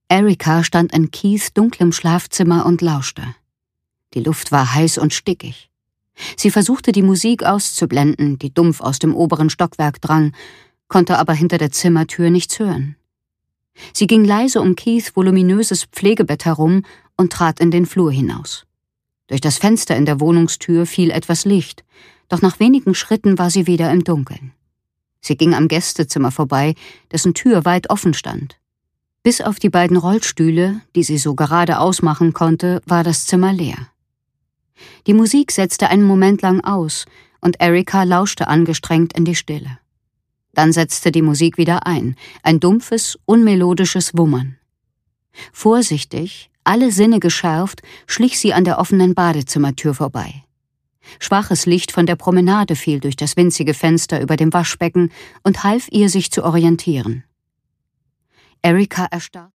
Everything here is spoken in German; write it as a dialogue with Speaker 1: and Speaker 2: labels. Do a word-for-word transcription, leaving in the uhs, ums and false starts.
Speaker 1: Erika stand in Keiths dunklem Schlafzimmer und lauschte. Die Luft war heiß und stickig. Sie versuchte, die Musik auszublenden, die dumpf aus dem oberen Stockwerk drang, konnte aber hinter der Zimmertür nichts hören. Sie ging leise um Keiths voluminöses Pflegebett herum und trat in den Flur hinaus. Durch das Fenster in der Wohnungstür fiel etwas Licht, doch nach wenigen Schritten war sie wieder im Dunkeln. Sie ging am Gästezimmer vorbei, dessen Tür weit offen stand. Bis auf die beiden Rollstühle, die sie so gerade ausmachen konnte, war das Zimmer leer. Die Musik setzte einen Moment lang aus, und Erika lauschte angestrengt in die Stille. Dann setzte die Musik wieder ein, ein dumpfes, unmelodisches Wummern. Vorsichtig, alle Sinne geschärft, schlich sie an der offenen Badezimmertür vorbei. Schwaches Licht von der Promenade fiel durch das winzige Fenster über dem Waschbecken und half ihr, sich zu orientieren. Erika erstarrte.